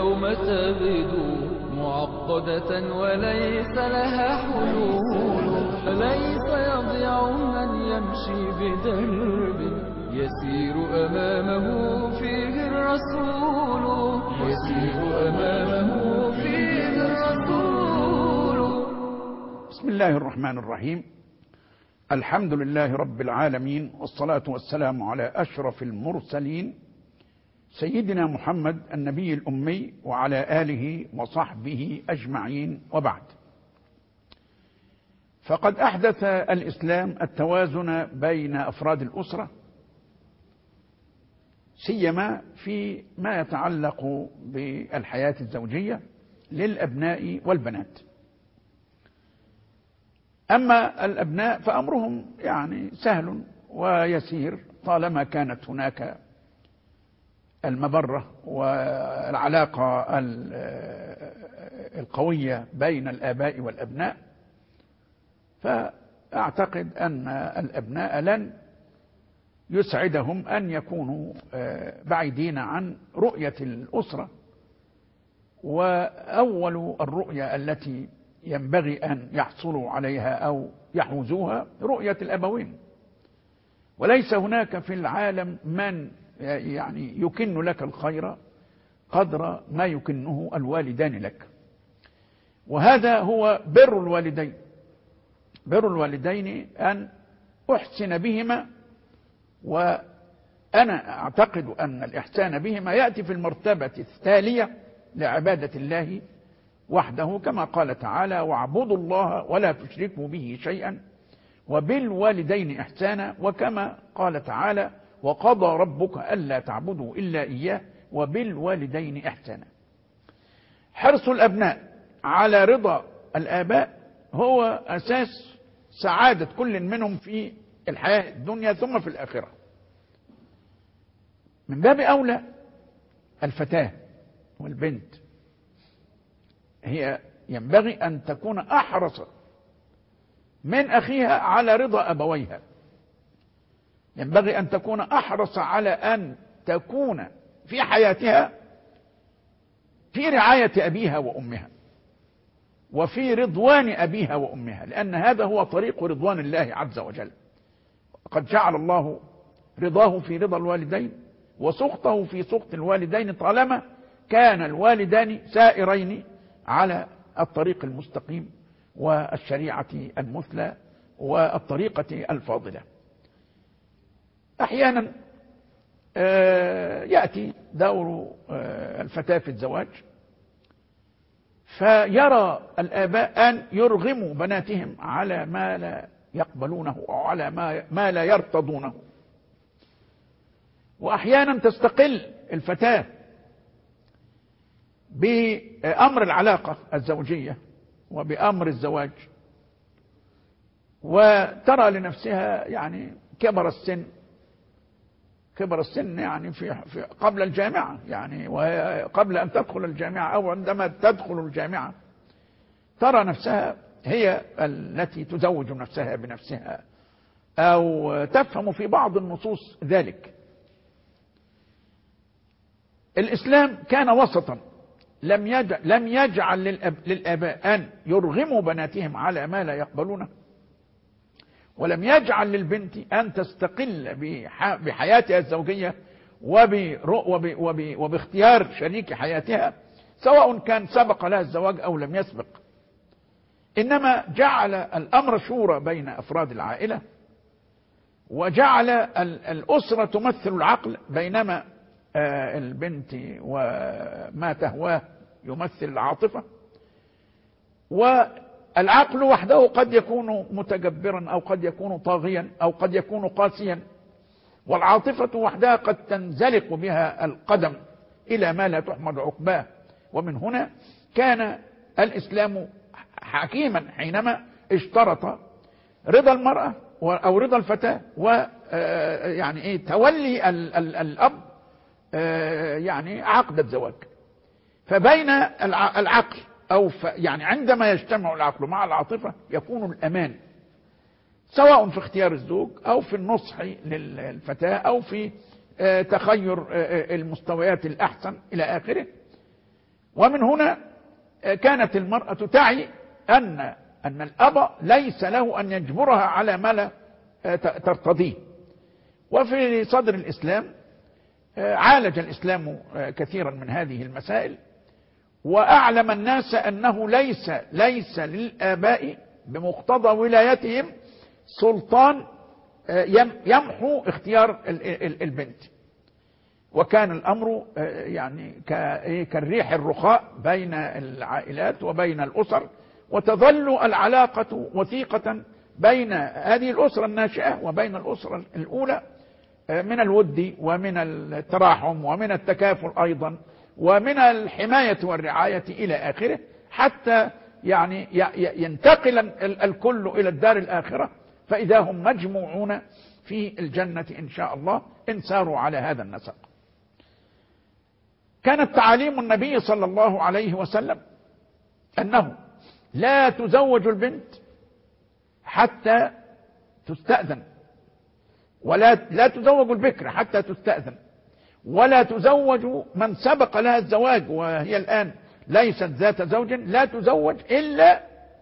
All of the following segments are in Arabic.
اليوم تبدو معقدة وليس لها حلول. فليس يضيع من يمشي بدرب يسير أمامه فيه الرسول. يسير أمامه فيه الرسول. بسم الله الرحمن الرحيم. الحمد لله رب العالمين، والصلاة والسلام على أشرف المرسلين سيدنا محمد النبي الأمي وعلى آله وصحبه أجمعين، وبعد. فقد أحدث الإسلام التوازن بين أفراد الأسرة، سيما في ما يتعلق بالحياة الزوجية للأبناء والبنات. أما الأبناء فأمرهم سهل ويسير طالما كانت هناك المبرة والعلاقة القوية بين الآباء والأبناء. فأعتقد أن الأبناء لن يسعدهم أن يكونوا بعيدين عن رؤية الأسرة، وأول الرؤية التي ينبغي أن يحصلوا عليها أو يحوزوها رؤية الأبوين. وليس هناك في العالم من يكن لك الخير قدر ما يكنه الوالدان لك، وهذا هو بر الوالدين. بر الوالدين أن أحسن بهما، وأنا أعتقد أن الإحسان بهما يأتي في المرتبة التالية لعبادة الله وحده، كما قال تعالى: واعبدوا الله ولا تشركوا به شيئا وبالوالدين إحسانا، وكما قال تعالى: وقضى ربك ألا تعبدوا إلا إياه وبالوالدين إحسانا. حرص الأبناء على رضا الآباء هو أساس سعادة كل منهم في الحياة الدنيا ثم في الآخرة. من باب أولى الفتاة والبنت هي ينبغي أن تكون أحرص من أخيها على رضا أبويها. ينبغي أن تكون أحرص على أن تكون في حياتها في رعاية أبيها وأمها وفي رضوان أبيها وأمها، لأن هذا هو طريق رضوان الله عز وجل. قد جعل الله رضاه في رضا الوالدين وسخطه في سخط الوالدين طالما كان الوالدان سائرين على الطريق المستقيم والشريعة المثلى والطريقة الفاضلة. أحيانا يأتي دور الفتاة في الزواج، فيرى الآباء أن يرغموا بناتهم على ما لا يقبلونه أو على ما لا يرتضونه. وأحيانا تستقل الفتاة بأمر العلاقة الزوجية وبأمر الزواج، وترى لنفسها كبر السن في قبل الجامعة، وقبل أن تدخل الجامعة أو عندما تدخل الجامعة ترى نفسها هي التي تزوج نفسها بنفسها، أو تفهم في بعض النصوص ذلك. الإسلام كان وسطا، لم يجعل للآباء أن يرغموا بناتهم على ما لا يقبلونه، ولم يجعل للبنت أن تستقل بحياتها الزوجية وباختيار شريك حياتها، سواء كان سبق لها الزواج أو لم يسبق. إنما جعل الأمر شورى بين أفراد العائلة، وجعل الأسرة تمثل العقل، بينما البنت وما تهواه يمثل العاطفة. والعقل وحده قد يكون متجبرا أو قد يكون طاغيا أو قد يكون قاسيا، والعاطفة وحدها قد تنزلق بها القدم إلى ما لا تحمد عقباه. ومن هنا كان الإسلام حكيما حينما اشترط رضا المرأة أو رضا الفتاة تولي الأب عقد الزواج. فبين العقل أو عندما يجتمع العقل مع العاطفة يكون الأمان، سواء في اختيار الزوج أو في النصح للفتاة أو في تخير المستويات الأحسن إلى آخره. ومن هنا كانت المرأة تعي أن الأب ليس له أن يجبرها على ما لا ترتضيه. وفي صدر الإسلام عالج الإسلام كثيرا من هذه المسائل، وأعلم الناس أنه ليس للآباء بمقتضى ولايتهم سلطان يمحو اختيار البنت. وكان الأمر يعني كالريح الرخاء بين العائلات وبين الأسر، وتظل العلاقة وثيقة بين هذه الأسرة الناشئة وبين الأسرة الأولى من الود ومن التراحم ومن التكافل أيضا ومن الحماية والرعاية إلى آخره، حتى يعني ينتقل الكل إلى الدار الآخرة، فإذا هم مجموعون في الجنة إن شاء الله إن ساروا على هذا النسق. كانت تعاليم النبي صلى الله عليه وسلم أنه لا تزوج البنت حتى تستأذن، لا تزوج البكر حتى تستأذن، ولا تزوج من سبق لها الزواج وهي الآن ليست ذات زوج، لا تزوج إلا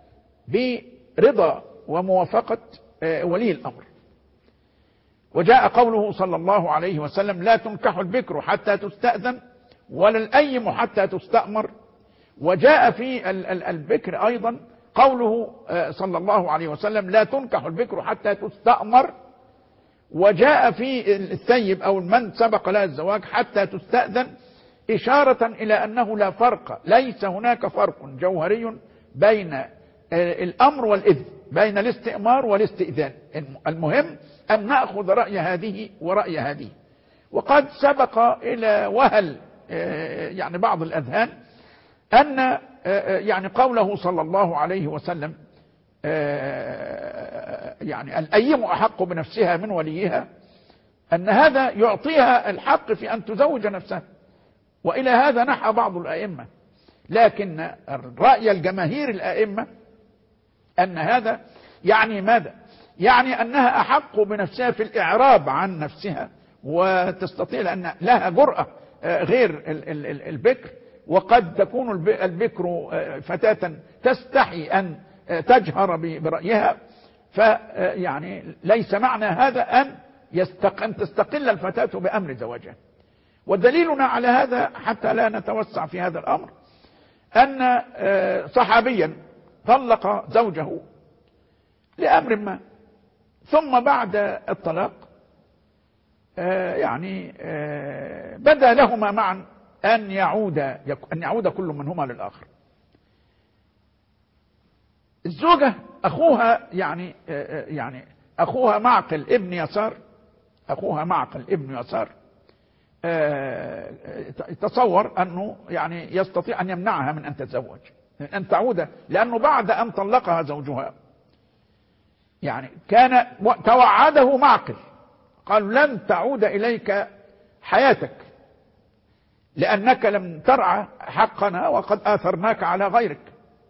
برضا وموافقة ولي الأمر. وجاء قوله صلى الله عليه وسلم: لا تنكح البكر حتى تستأذن ولا الأيم حتى تستأمر. وجاء في البكر أيضا قوله صلى الله عليه وسلم: لا تنكح البكر حتى تستأمر. وجاء في الثيب أو من سبق لها الزواج حتى تستأذن، إشارة إلى أنه لا فرق، ليس هناك فرق جوهري بين الأمر والإذن، بين الاستئمار والاستئذان. المهم أن نأخذ رأي هذه ورأي هذه. وقد سبق إلى وهل يعني بعض الأذهان أن يعني قوله صلى الله عليه وسلم يعني الأيم أحق بنفسها من وليها، أن هذا يعطيها الحق في أن تزوج نفسها، وإلى هذا نحى بعض الأئمة. لكن رأي الجماهير الأئمة أن هذا يعني ماذا؟ يعني أنها أحق بنفسها في الإعراب عن نفسها، وتستطيع لأن لها جرأة غير البكر. وقد تكون البكر فتاة تستحي أن تجهر برأيها، فيعني ليس معنى هذا أن تستقل الفتاة بأمر زواجها. ودليلنا على هذا حتى لا نتوسع في هذا الأمر أن صحابيا طلق زوجه لأمر ما، ثم بعد الطلاق يعني بدا لهما معا أن يعود كل منهما للآخر. الزوجة أخوها يعني أخوها معقل ابن يسار، تصور أنه يعني يستطيع أن يمنعها من أن تتزوج، من أن تعود، لأنه بعد أن طلقها زوجها يعني كان توعده معقل، قال: لن تعود إليك حياتك لأنك لم ترعى حقنا وقد آثرناك على غيرك.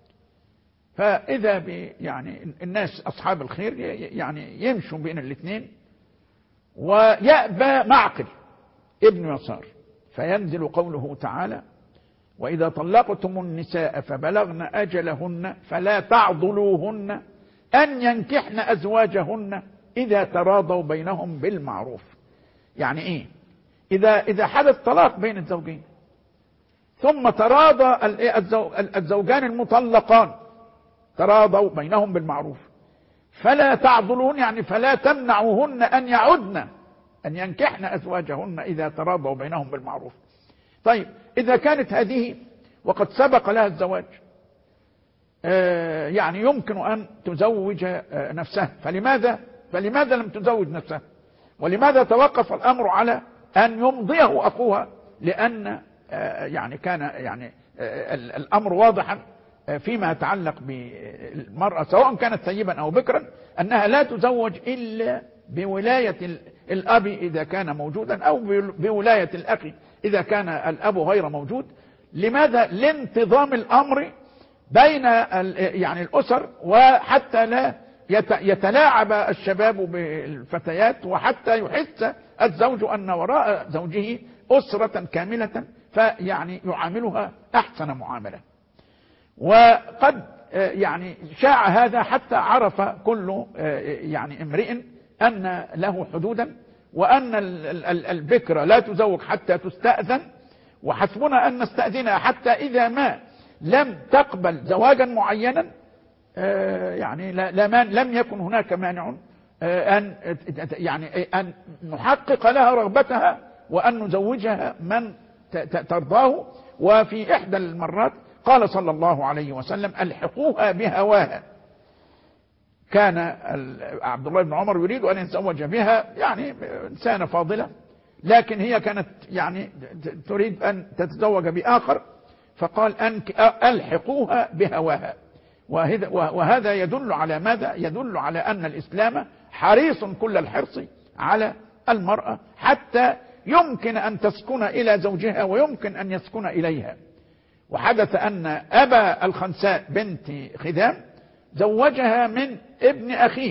فإذا يعني الناس أصحاب الخير يعني يمشوا بين الاثنين، ويأبى معقل ابن يسار، فينزل قوله تعالى: وإذا طلقتم النساء فبلغن أجلهن فلا تعضلوهن أن ينكحن أزواجهن إذا تراضوا بينهم بالمعروف. يعني إيه؟ إذا حدث طلاق بين الزوجين ثم تراضى الزوجان المطلقان، تراضوا بينهم بالمعروف، فلا تعضلوهن يعني فلا تمنعوهن أن يعدن أن ينكحن أزواجهن إذا تراضوا بينهم بالمعروف. طيب إذا كانت هذه وقد سبق لها الزواج يعني يمكن أن تزوج نفسها، فلماذا لم تزوج نفسها؟ ولماذا توقف الأمر على أن يمضيه أخوها؟ لأن يعني كان يعني الأمر واضحا فيما يتعلق بالمرأة سواء كانت ثيبا أو بكرا، أنها لا تزوج إلا بولاية الأب إذا كان موجودا، أو بولاية الأخ إذا كان الأب غير موجود. لماذا؟ لانتظام الأمر بين يعني الأسر، وحتى لا يتلاعب الشباب بالفتيات، وحتى يحس الزوج أن وراء زوجه أسرة كاملة، فيعني يعاملها أحسن معاملة. وقد يعني شاع هذا حتى عرف كل يعني امرئ أن له حدودا، وأن البكرة لا تزوج حتى تستأذن، وحسبنا أن نستأذنها حتى إذا ما لم تقبل زواجا معينا يعني لم يكن هناك مانع أن نحقق لها رغبتها وأن نزوجها من ترضاه. وفي إحدى المرات قال صلى الله عليه وسلم: ألحقوها بهواها. كان عبد الله بن عمر يريد أن يتزوج بها، يعني إنسانة فاضلة، لكن هي كانت يعني تريد أن تتزوج بآخر، فقال: ألحقوها بهواها. وهذا يدل على ماذا؟ يدل على أن الإسلام حريص كل الحرص على المرأة حتى يمكن أن تسكن إلى زوجها ويمكن أن يسكن إليها. وحدث أن أبا الخنساء بنت خدام زوجها من ابن أخيه،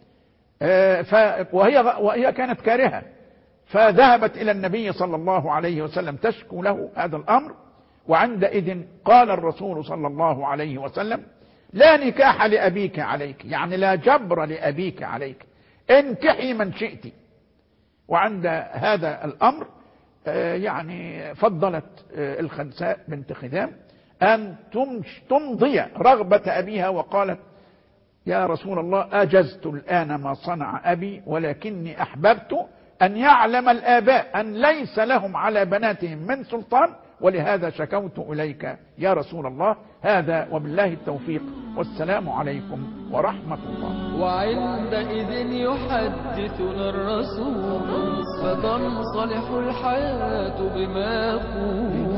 وهي كانت كارهة، فذهبت إلى النبي صلى الله عليه وسلم تشكو له هذا الأمر. وعندئذ قال الرسول صلى الله عليه وسلم: لا نكاح لأبيك عليك، يعني لا جبر لأبيك عليك، انكحي من شئت. وعند هذا الأمر يعني فضلت الخنساء بنت خدام أن تمضي رغبة أبيها، وقالت: يا رسول الله، أجزت الآن ما صنع أبي، ولكني أحببت أن يعلم الآباء أن ليس لهم على بناتهم من سلطان، ولهذا شكوت إليك يا رسول الله. هذا وبالله التوفيق، والسلام عليكم ورحمة الله. وعندئذ يحدثنا الرسول فتنصلح الحياة بما يقول.